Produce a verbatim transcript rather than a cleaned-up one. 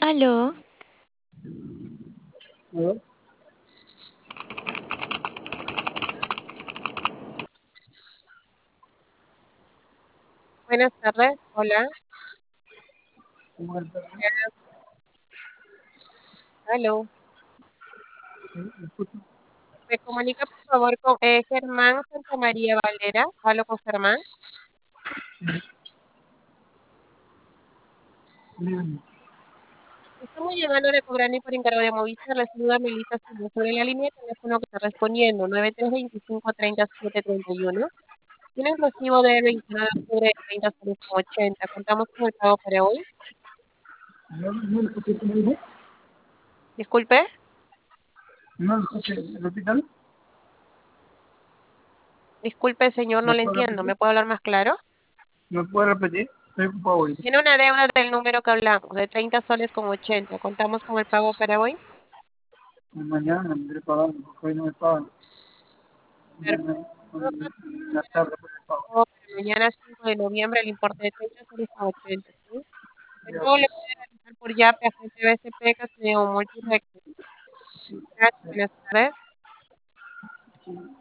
Aló, ¿No? Buenas tardes, hola, ¿Cómo está? aló. ¿Sí? ¿Me escucha? ¿Me comunica por favor con eh, Germán Santamaría Valera? Hablo con Germán. Dígame. Estamos llamando de Cobrani por encargo de Movistar. La saluda Melissa Silva sobre la línea de teléfono que está respondiendo nueve tres veinticinco treinta siete treinta y uno. Tiene un recibo de veintinueve de octubre de treinta soles con ochenta. Contamos con el pago para hoy. No, no lo escuché, ¿cómo dijo? Disculpe, No lo escuché. ¿Repítalo? disculpe señor, no ¿Me le puede entiendo. repetir? ¿Me puede hablar más claro? ¿Me puede repetir? Estoy ocupado hoy. Tiene una deuda del número que hablamos, de treinta soles con ochenta. Contamos con el pago para hoy. Mañana me iré pagando, porque hoy no me pagan. Mañana, Perfecto. en la tarde, por el pago. Para mañana cinco de noviembre el importe de treinta soles con ochenta, ¿sí? El Ya, pago ok. le puede realizar por YAPE, agente B C P, Castellón Multirex. Gracias, buenas tardes.